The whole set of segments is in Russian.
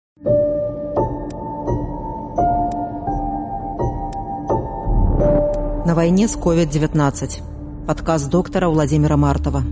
На войне с COVID-19. Подкаст доктора Владимира Мартова.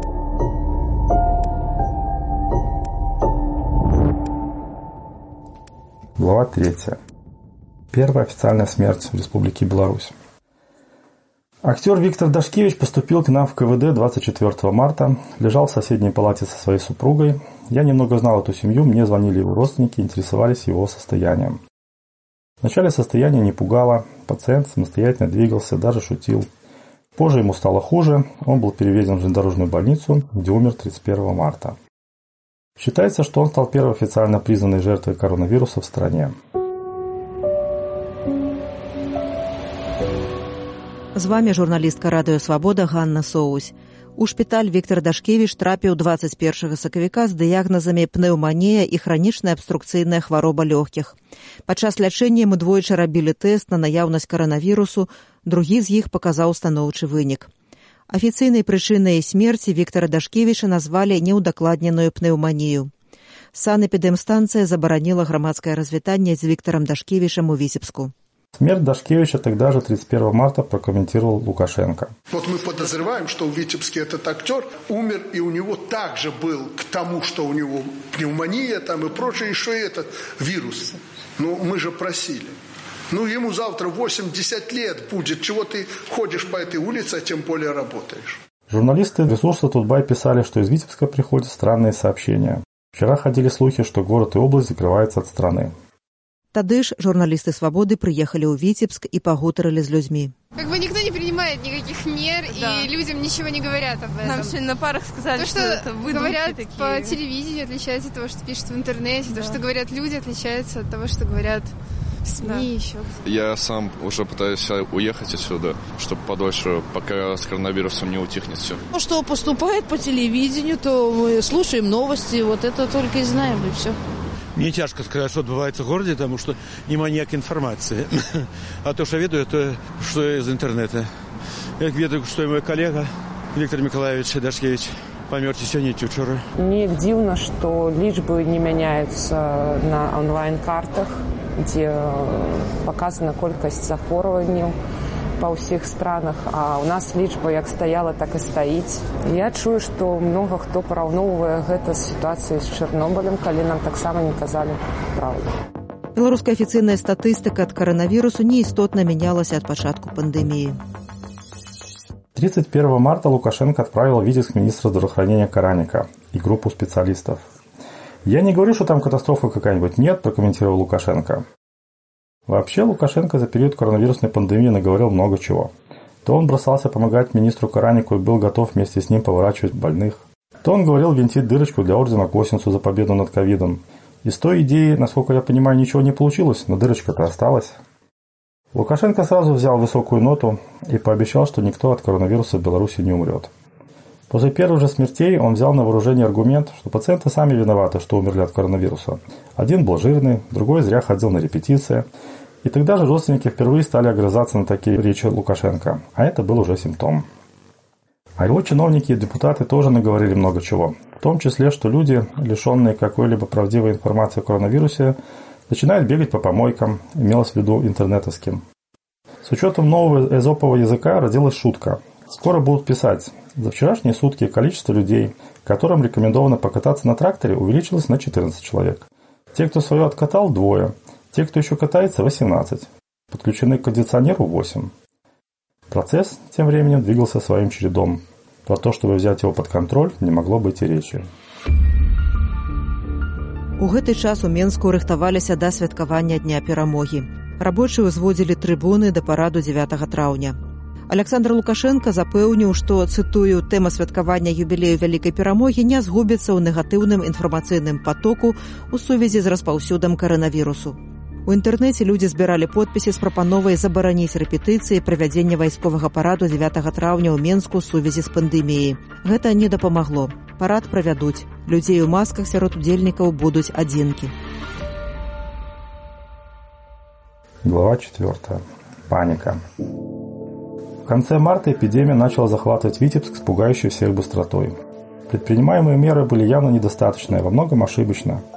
Глава 3. Первая официальная смерть в Республике Беларусь. Актер Виктор Дашкевич поступил к нам в КВД 24 марта, лежал в соседней палате со своей супругой. Я немного знал эту семью, мне звонили его родственники, интересовались его состоянием. Вначале состояние не пугало, пациент самостоятельно двигался, даже шутил. Позже ему стало хуже, он был переведен в железнодорожную больницу, где умер 31 марта. Считается, что он стал первой официально признанной жертвой коронавируса в стране. З вами журналістка Радыё Свабода Ганна Соусь. У шпіталь Віктор Дашкевіч трапіў 21 сакавіка з дыягназамі пнеўманія і хранічная абструкцыйная хвароба лёгкіх. Падчас лячэння яму двойчы рабілі тэст на наяўнасць каранавірусу, другі з іх паказаў станоўчы вынік. Афіцыйнай прычынай смерці Віктора Дашкевіча назвалі неўдакладненую пнеўманію. Санэпідэмстанцыя забараніла грамадскае развітанне з Віктором Дашкевичем у Витебску. Смерть Дашкевича тогда же 31 марта прокомментировал Лукашенко. Вот мы подозреваем, что в Витебске этот актер умер, и у него также был к тому, что у него пневмония там и прочее, еще и этот вирус. Ну, мы же просили. Ну, ему завтра 80 лет будет. Чего ты ходишь по этой улице, а тем более работаешь? Журналисты ресурса Тутбай писали, что из Витебска приходят странные сообщения. Вчера ходили слухи, что город и область закрываются от страны. Тады ж журналисты «Свободы» приехали в Витебск и погутарили с людьми. Как бы никто не принимает никаких мер, да. И людям ничего не говорят об этом. Нам сегодня на парах сказали, то, что это говорят такие. По телевидению, отличается от того, что пишут в интернете. Да. То, что говорят люди, отличается от того, что говорят в СМИ, да. Еще. Я сам уже пытаюсь уехать отсюда, чтобы подольше, пока с коронавирусом не утихнет все. То, что поступает по телевидению, то мы слушаем новости, вот это только и знаем, и все. Мне тяжко сказать, что отбывается в городе, потому что нема ніякої інформації. А то, что ведаю, то что из интернета. Я ведаю, что и мой коллега Виктор Миколаевич Дашкевич помер сьогодні чи вчора. Мне дивно, что лічби не меняются на онлайн-картах, где показана колькость захворювань по всех странах, а у нас лічба як стаяла, так і стаіць. Я чую, што много хто параўноўвае гэта з сітуацыяй з Чарнобылем, калі нам таксама не казалі праўду. Беларуская афіцыйная статыстыка ад каранавірусу неістотна мянялася ад пачатку пандэміі. 31 марта Лукашенко отправил в Витебск министра здравоохранения Караника и группу специалистов. «Я не говорю, что там катастрофа какая-нибудь. Нет», прокомментировал Лукашенко. Вообще Лукашенко за период коронавирусной пандемии наговорил много чего. То он бросался помогать министру Каранику и был готов вместе с ним поворачивать больных. То он говорил винтить дырочку для ордена Косинцу за победу над ковидом. Из той идеи, насколько я понимаю, ничего не получилось, но дырочка-то осталась. Лукашенко сразу взял высокую ноту и пообещал, что никто от коронавируса в Беларуси не умрет. После первых же смертей он взял на вооружение аргумент, что пациенты сами виноваты, что умерли от коронавируса. Один был жирный, другой зря ходил на репетиции. И тогда же родственники впервые стали огрызаться на такие речи Лукашенко. А это был уже симптом. А его чиновники и депутаты тоже наговорили много чего. В том числе, что люди, лишенные какой-либо правдивой информации о коронавирусе, начинают бегать по помойкам, имелось в виду интернетовским. С учетом нового эзопового языка родилась шутка. Скоро будут писать: за вчерашние сутки количество людей, которым рекомендовано покататься на тракторе, увеличилось на 14 человек. Те, кто свое откатал, 2. Те, кто еще катается, 18. Подключены к кондиционеру 8. Процесс тем временем двигался своим чередом. Про то, чтобы взять его под контроль, не могло быть и речи. У гэты час у Менску рыхтаваліся да святкавання Дня перамогі. Рабочыя ўзводзілі трыбуны да параду 9 траўня. Александр Лукашенко запэўніў, што, цытую, тэма святкавання юбілею вялікай перамогі не згубіцца ў негатыўным інфармацыйным патоку ў сувязі з распаўсюдам каранавірусу. У інтэрнэце людзі збіралі подпісы з прапановай забараніць рэпетыцыі правядзення вайсковага параду 9 траўня ў Менску ў сувязі з пандэміяй. Гэта не дапамагло. Парад правядуць. Людзей у масках сярод удзельнікаў будуць адзінкі. Глава 4. Паника. В конце марта эпидемия начала захватывать Витебск с пугающей всех быстротой. Предпринимаемые меры были явно недостаточны, во многом ошибочно.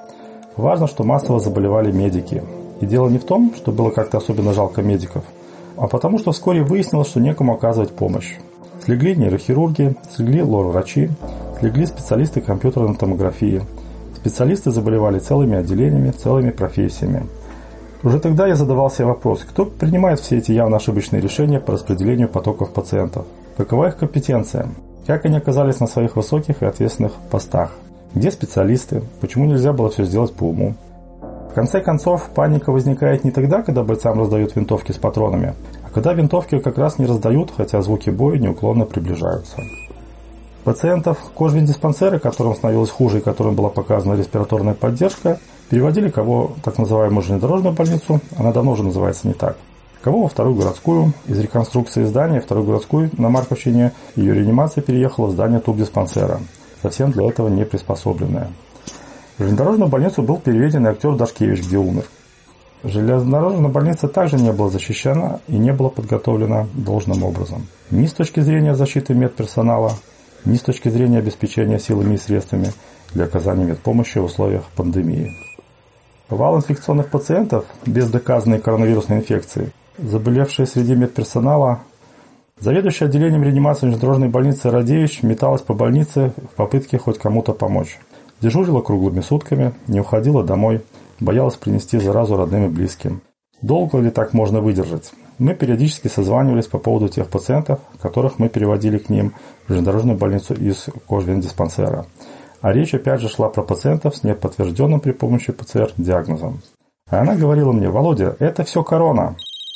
Важно, что массово заболевали медики. И дело не в том, что было как-то особенно жалко медиков, а потому что вскоре выяснилось, что некому оказывать помощь. Слегли нейрохирурги, слегли лор-врачи, слегли специалисты компьютерной томографии. Специалисты заболевали целыми отделениями, целыми профессиями. Уже тогда я задавал себе вопрос, кто принимает все эти явно ошибочные решения по распределению потоков пациентов? Какова их компетенция? Как они оказались на своих высоких и ответственных постах? Где специалисты? Почему нельзя было все сделать по уму? В конце концов, паника возникает не тогда, когда бойцам раздают винтовки с патронами, а когда винтовки как раз не раздают, хотя звуки боя неуклонно приближаются. Пациентов кожвендиспансеры, которым становилось хуже и которым была показана респираторная поддержка, переводили кого так называемую железнодорожную больницу, она давно уже называется не так, кого во вторую городскую. Из реконструкции здания вторую городскую на Марковщине ее реанимация переехала в здание тубдиспансера, совсем для этого не приспособленное. В железнодорожную больницу был переведен и актер Дашкевич, где умер. Железнодорожная больница также не была защищена и не была подготовлена должным образом. Ни с точки зрения защиты медперсонала, ни с точки зрения обеспечения силами и средствами для оказания медпомощи в условиях пандемии. Вал инфекционных пациентов без доказанной коронавирусной инфекции, заболевшие среди медперсонала, заведующая отделением реанимации железнодорожной больницы Радевич металась по больнице в попытке хоть кому-то помочь. Дежурила круглыми сутками, не уходила домой, боялась принести заразу родным и близким. Долго ли так можно выдержать? Мы периодически созванивались по поводу тех пациентов, которых мы переводили к ним в железнодорожную больницу из кожвендиспансера. А речь опять же шла про пациентов с неподтвержденным при помощи ПЦР диагнозом. А она говорила мне: «Володя, это все корона».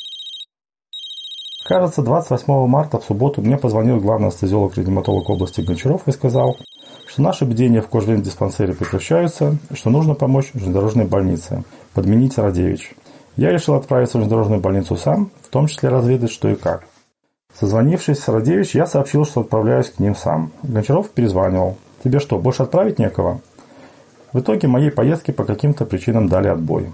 Кажется, 28 марта в субботу мне позвонил главный анестезиолог-реаниматолог области Гончаров и сказал, что наши бдения в кожвендиспансере прекращаются, что нужно помочь железнодорожной больнице, подменить Радевич. Я решил отправиться в железнодорожную больницу сам, в том числе разведать, что и как. Созвонившись с Радевич, я сообщил, что отправляюсь к ним сам. Гончаров перезванивал. «Тебе что, больше отправить некого?» В итоге моей поездке по каким-то причинам дали отбой.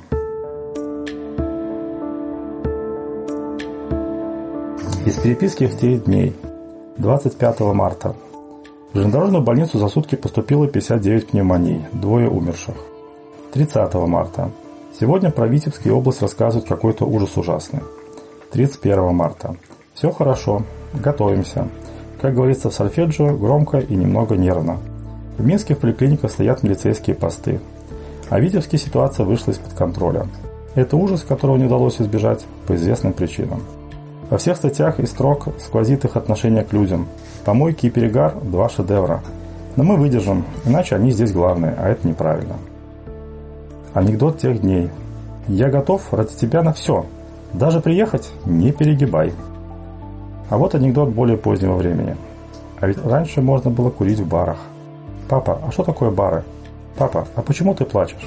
Из переписки в 9 дней. 25 марта. В железнодорожную больницу за сутки поступило 59 пневмоний, 2 умерших. 30 марта. Сегодня про Витебск и область рассказывают какой-то ужас ужасный. 31 марта. Все хорошо, готовимся. Как говорится в сольфеджио, громко и немного нервно. В Минске в поликлиниках стоят милицейские посты. А в Витебске ситуация вышла из-под контроля. Это ужас, которого не удалось избежать по известным причинам. Во всех статьях и строк сквозит их отношение к людям. Помойки и перегар – 2 шедевра. Но мы выдержим, иначе они здесь главные, а это неправильно. Анекдот тех дней. Я готов ради тебя на все. Даже приехать – не перегибай. А вот анекдот более позднего времени. А ведь раньше можно было курить в барах. Папа, а что такое бары? Папа, а почему ты плачешь?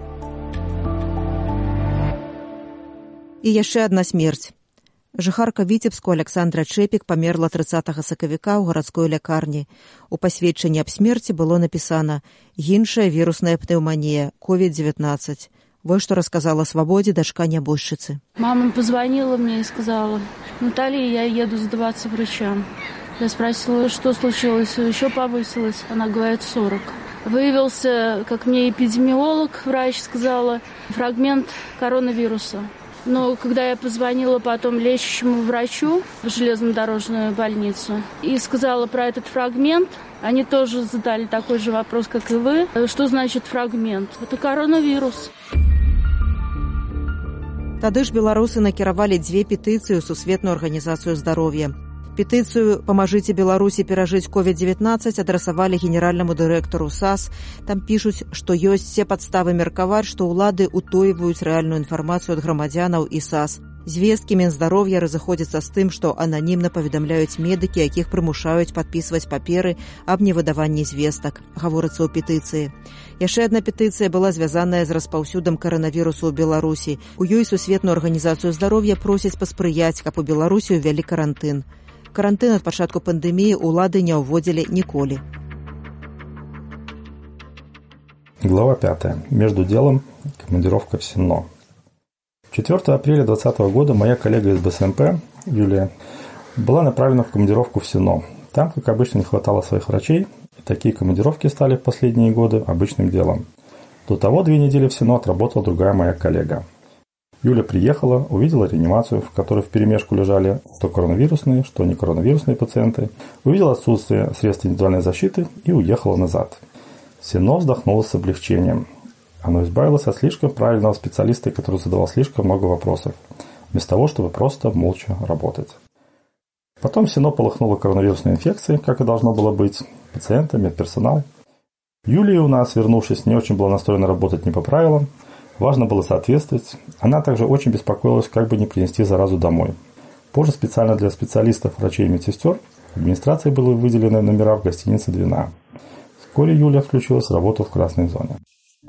І яшчэ адна смерць. Жыхарка Віцебску Александра Чэпік памерла 30 сакавіка ў гарадской лякарні. У пасведчанні аб смерці было напісана «Іншая вірусная пнеўманія, COVID-19». Вот что рассказала Свободе дочка небожчицы. Мама позвонила мне и сказала: «Наталья, я еду сдаваться врачам». Я спросила, что случилось, еще повысилось. Она говорит, 40. Выявился, как мне эпидемиолог, врач сказала, фрагмент коронавируса. Но когда я позвонила потом лечащему врачу в железнодорожную больницу и сказала про этот фрагмент, они тоже задали такой же вопрос, как и вы. Что значит фрагмент? Это коронавирус. Тады ж беларусы накіравалі 2 петыцыі ў Сусветную арганізацыю здароўя. Петыцыю «Памажыце Беларусі перажыць COVID-19» адрасавалі генеральнаму дырэктару САС. Там пішуць, што ёсць все падставы меркаваць, што ўлады утойваюць рэальную інфармацыю ад грамадзянаў і САС. Звесткі Мінздароўя разыходзяцца з тым, што ананімна паведамляюць медыкі, якіх прымушаюць падпісваць паперы аб невыдаванні звестак, гаворыцца ў петыцыі. Яшчэ адна петыцыя была звязаная з распаўсюдам каранавірусу ў Беларусі. У ёй Сусветную арганізацыю здароўя просяць паспрыяць, каб у Беларусі ўвялі карантын. Карантын ад пачатку пандэміі ўлады не ўводзілі ніколі. Глава 5. Между делом. Командировка в СИНО. 4 апреля 2020 года моя коллега из БСМП, Юлия, была направлена в командировку в СИНО. Там, как обычно, не хватало своих врачей, и такие командировки стали в последние годы обычным делом. До того 2 недели в СИНО отработала другая моя коллега. Юля приехала, увидела реанимацию, в которой вперемешку лежали что коронавирусные, что не коронавирусные пациенты, увидела отсутствие средств индивидуальной защиты и уехала назад. СИНО вздохнула с облегчением. Оно избавилось от слишком правильного специалиста, который задавал слишком много вопросов, вместо того, чтобы просто молча работать. Потом СИНО полыхнуло коронавирусной инфекцией, как и должно было быть, пациенты, медперсонал. Юлия у нас, вернувшись, не очень была настроена работать не по правилам. Важно было соответствовать. Она также очень беспокоилась, как бы не принести заразу домой. Позже специально для специалистов, врачей и медсестер администрацией были выделены номера в гостинице «Двина». Вскоре Юля включилась в работу в красной зоне.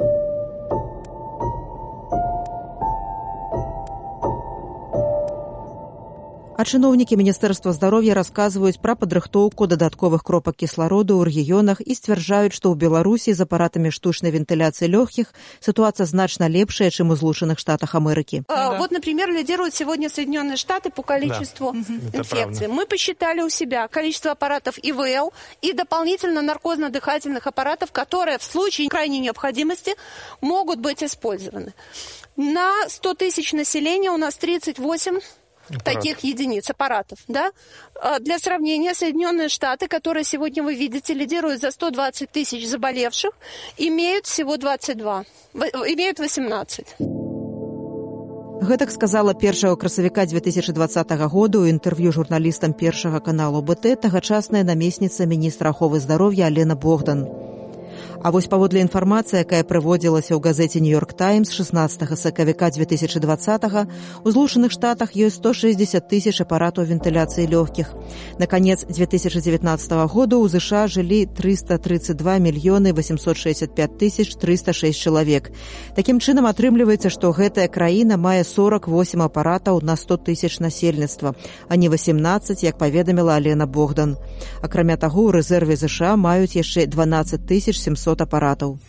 А чыноўнікі Міністэрства здароўя расказваюць пра падрыхтоўку дадатковых кропак кіслароду ў рэгіёнах і сцвярджаюць, што ў Беларусі з апаратамі штучнай вентыляцыі лёгкіх ситуация значна лепшая, чем у Злучаных Штатах Америки. Вот, например, лидируют сегодня Соединенные Штаты по количеству инфекций. Мы посчитали у себя количество аппаратов ИВЛ и дополнительно наркозно-дыхательных аппаратов, которые в случае крайней необходимости могут быть использованы. На 100 тысяч населения у нас 38 таких единиц аппаратов, да? Для сравнения, Соединенные Штаты, которые сегодня вы видите, лидируют за 120 тысяч заболевших, имеют всего 22, имеют 18. Гэтак сказала 1 красавіка 2020 года ў інтэрв'ю журналістам Першага каналу БТ тагачасная намесніца міністра аховы здароўя Алена Богдан. А вось паводле інфармацыі, якая прыводзілася ў газеце «Нью-Йорк Таймс» 16 сакавіка 2020-го, у Злучаных Штатах ёсць 160 тысяч апаратаў вентыляцыі лёгкіх. На канец 2019 года ў США жылі 332 мільёны 865 тысяч 306 чалавек. Такім чынам атрымліваецца, што гэтая краіна мае 48 апаратаў на 100 тысяч насельніцтва, а не 18, як паведаміла Алена Богдан. Акрамя таго, у рэзерве США маюць яшчэ 12 700 аппаратов.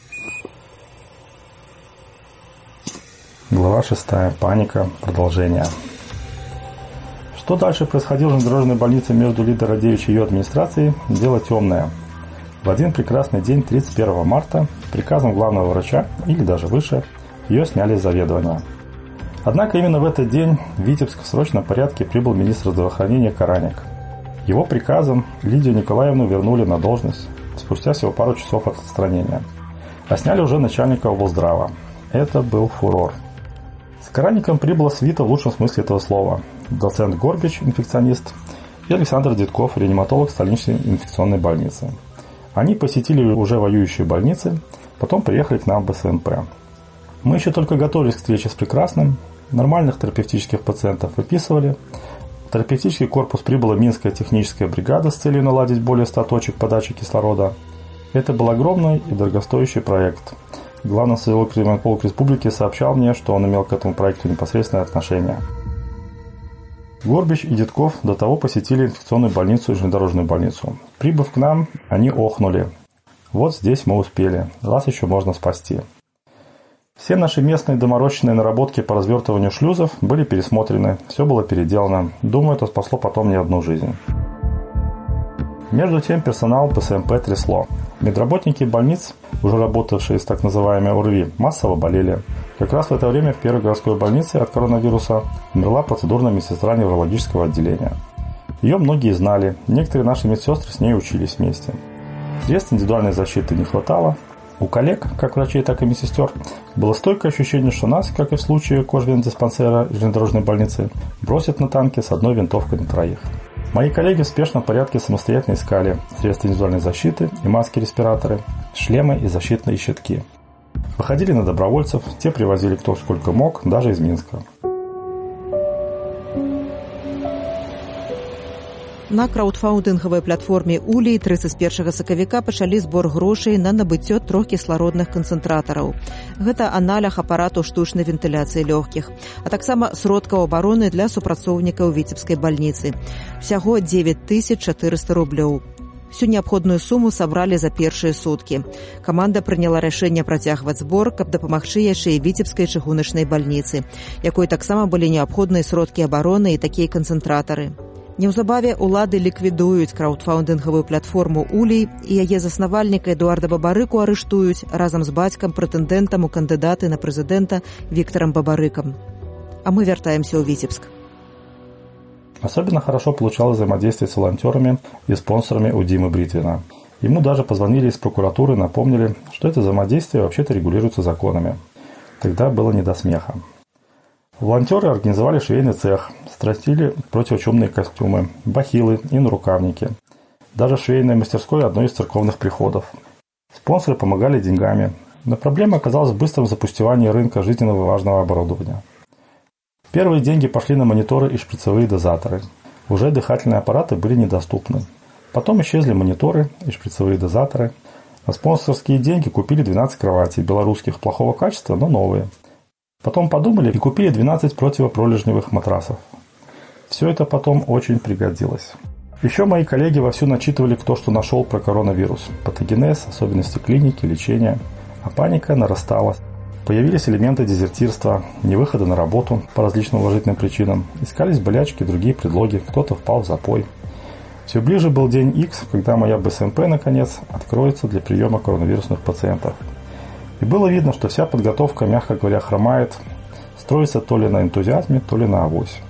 Глава 6. Паника. Продолжение. Что дальше происходило в железнодорожной больнице между Лидой Радевич и ее администрацией, дело темное. В один прекрасный день, 31 марта, приказом главного врача, или даже выше, ее сняли с заведования. Однако именно в этот день в Витебск в срочном порядке прибыл министр здравоохранения Караник. Его приказом Лидию Николаевну вернули на должность спустя всего пару часов от отстранения. А сняли уже начальника облздрава. Это был фурор. С Караником прибыла свита в лучшем смысле этого слова. Доцент Горбич, инфекционист, и Александр Дедков, реаниматолог столичной инфекционной больницы. Они посетили уже воюющие больницы, потом приехали к нам в СНП. Мы еще только готовились к встрече с Прекрасным, нормальных терапевтических пациентов выписывали. В терапевтический корпус прибыла Минская техническая бригада с целью наладить более 100 точек подачи кислорода. Это был огромный и дорогостоящий проект. Главный социолог республики сообщал мне, что он имел к этому проекту непосредственное отношение. Горбич и Дедков до того посетили инфекционную больницу и железнодорожную больницу. Прибыв к нам, они охнули. Вот здесь мы успели. Вас еще можно спасти. Все наши местные доморощенные наработки по развертыванию шлюзов были пересмотрены, все было переделано. Думаю, это спасло потом не одну жизнь. Между тем персонал ПСМП трясло. Медработники больниц, уже работавшие с так называемой ОРВИ, массово болели. Как раз в это время в первой городской больнице от коронавируса умерла процедурная медсестра неврологического отделения. Ее многие знали, некоторые наши медсестры с ней учились вместе. Средств индивидуальной защиты не хватало. У коллег, как врачей, так и медсестер, было стойкое ощущение, что нас, как и в случае кожвендиспансера и железнодорожной больницы, бросят на танке с одной винтовкой на троих. Мои коллеги в спешном порядке самостоятельно искали средства индивидуальной защиты и маски-респираторы, шлемы и защитные щитки. Выходили на добровольцев, те привозили кто сколько мог, даже из Минска. На краўдфаўндынгавай платформе «Улей» 31 сакавіка пачалі збор грошай на набыццё 3 кіслародных канцэнтратараў. Гэта аналаг апарату штучнай вентыляцыі лёгкіх, а таксама сродкаў абароны для супрацоўнікаў Віцебскай бальніцы. Усяго 9400 рублёў. Всю неабходную суму сабралі за першыя суткі. Каманда прыняла рашэнне працягваць збор, каб дапамагчы яшчэ і Віцебскай чыгуначнай бальніцы, якой таксама былі неабходныя сродкі абароны і такія канцэнтратары. Неўзабаве ўлады ліквідуюць краўдфаўндынгавую платформу «Улей» і яе заснавальніка Эдуарда Бабарыку арыштуюць разам з бацькам прэтэндэнтам у кандыдаты на прэзідэнта Виктором Бабарыком. А мы вяртаемся ў Витебск. Особенно хорошо получалось взаимодействие с волонтерами и спонсорами у Димы Бритвина. Ему даже позвонили из прокуратуры, напомнили, что это взаимодействие вообще-то регулируется законами. Тогда было не до смеха. Волонтеры организовали швейный цех, стратили противочумные костюмы, бахилы и нарукавники. Даже в швейной мастерской одной из церковных приходов. Спонсоры помогали деньгами, но проблема оказалась в быстром запустевании рынка жизненно важного оборудования. Первые деньги пошли на мониторы и шприцевые дозаторы. Уже дыхательные аппараты были недоступны. Потом исчезли мониторы и шприцевые дозаторы. На спонсорские деньги купили 12 кроватей белорусских плохого качества, но новые. Потом подумали и купили 12 противопролежневых матрасов. Все это потом очень пригодилось. Еще мои коллеги вовсю начитывали, кто что нашел про коронавирус. Патогенез, особенности клиники, лечения. А паника нарастала. Появились элементы дезертирства, невыхода на работу по различным уважительным причинам. Искались болячки, другие предлоги, кто-то впал в запой. Все ближе был день X, когда моя БСМП, наконец, откроется для приема коронавирусных пациентов. И было видно, что вся подготовка, мягко говоря, хромает, строится то ли на энтузиазме, то ли на авось.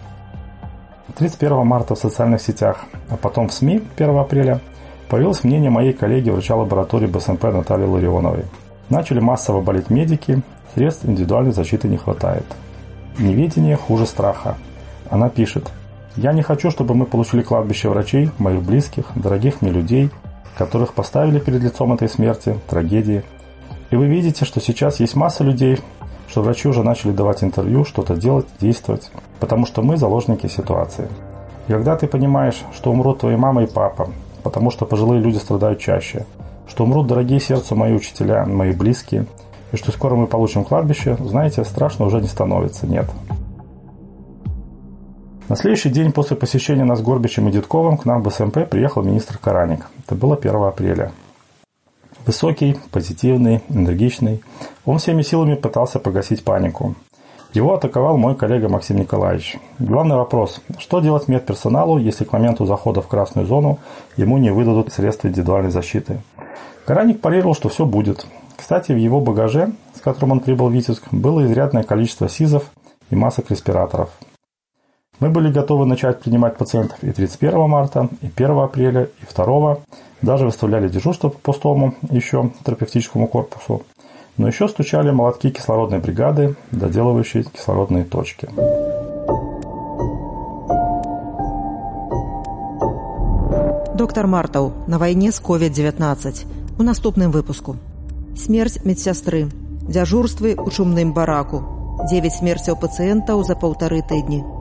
31 марта в социальных сетях, а потом в СМИ 1 апреля появилось мнение моей коллеги врача лаборатории БСМП Натальи Ларионовой. Начали массово болеть медики, средств индивидуальной защиты не хватает. Неведение хуже страха. Она пишет: «Я не хочу, чтобы мы получили кладбище врачей, моих близких, дорогих мне людей, которых поставили перед лицом этой смерти, трагедии. И вы видите, что сейчас есть масса людей, что врачи уже начали давать интервью, что-то делать, действовать, потому что мы заложники ситуации. И когда ты понимаешь, что умрут твои мама и папа, потому что пожилые люди страдают чаще, что умрут дорогие сердцу мои учителя, мои близкие, и что скоро мы получим кладбище, знаете, страшно уже не становится, нет». На следующий день после посещения нас Горбичем и Дедковым к нам в БСМП приехал министр Караник. Это было 1 апреля. Высокий, позитивный, энергичный. Он всеми силами пытался погасить панику. Его атаковал мой коллега Максим Николаевич. Главный вопрос: что делать медперсоналу, если к моменту захода в красную зону ему не выдадут средства индивидуальной защиты? Караник парировал, что все будет. Кстати, в его багаже, с которым он прибыл в Витебск, было изрядное количество СИЗов и масок респираторов. Мы были готовы начать принимать пациентов и 31 марта, и 1 апреля, и 2. Даже выставляли дежурство по пустому еще терапевтическому корпусу. Но еще стучали молотки кислородной бригады, доделывающие кислородные точки. Доктор Мартаў на вайне з COVID-19. У наступным выпуску. Смерць медсястры. Дзяжурствы ў чумным бараку. 9 смерцяў пацыентаў за 1,5 тыдні.